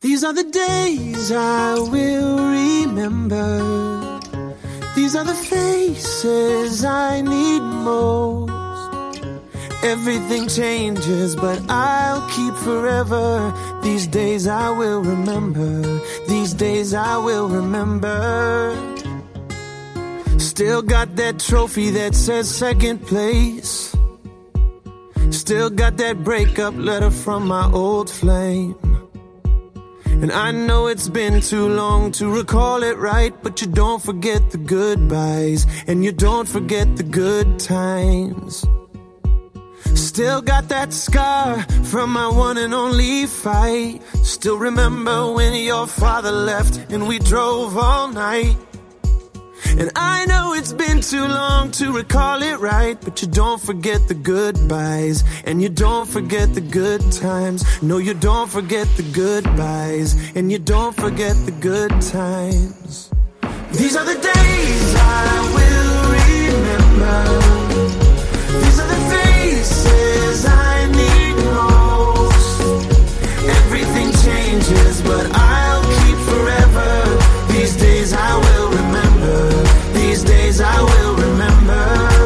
These are the days I will remember. These are the faces I need most. Everything changes, but I'll keep forever. These days I will remember. These days I will remember. Still got that trophy that says second place. Still got that breakup letter from my old flame. And I know it's been too long to recall it right, but you don't forget the goodbyes, and you don't forget the good times. Still got that scar from my one and only fight. Still remember when your father left and we drove all night. And I know it's been too long to recall it right, but you don't forget the goodbyes, and you don't forget the good times. No, you don't forget the goodbyes, and you don't forget the good times. These are the days I will remember. These are the faces I need most. Everything changes, but I'll keep forever. These days I will remember. These days I will remember.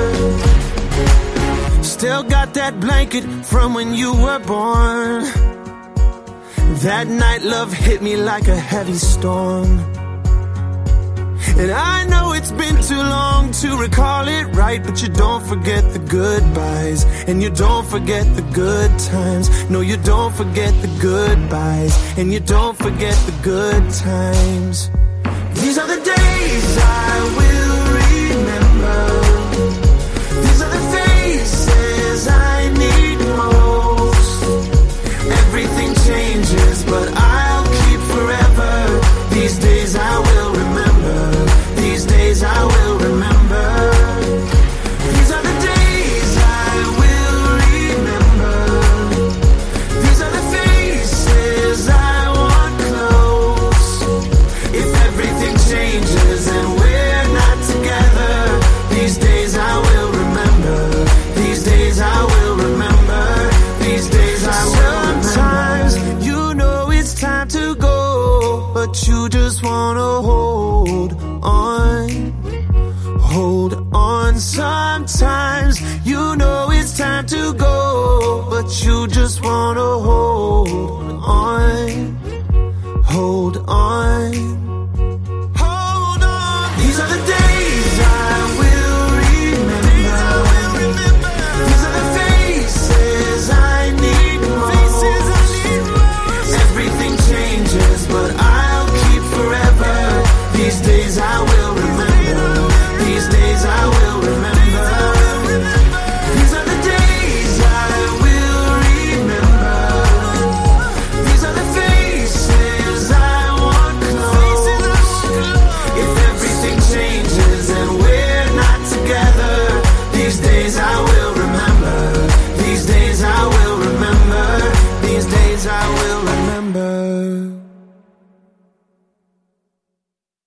Still got that blanket from when you were born. That night love hit me like a heavy storm. And I know it's been too long to recall it right, but you don't forget the goodbyes, and you don't forget the good times. No, you don't forget the goodbyes, and you don't forget the good times. These are the days I will remember. These are the faces I need most. Everything changes, but I'll keep forever. These days I will remember. These days I will remember. These are the days I will remember. These are the faces I want close. If everything changes and we're not together, these days I will remember. These days I will remember. These days I will remember. Sometimes you know it's time to go, but you just wanna hold on. Hold on. Sometimes you know it's time to go, but you just wanna hold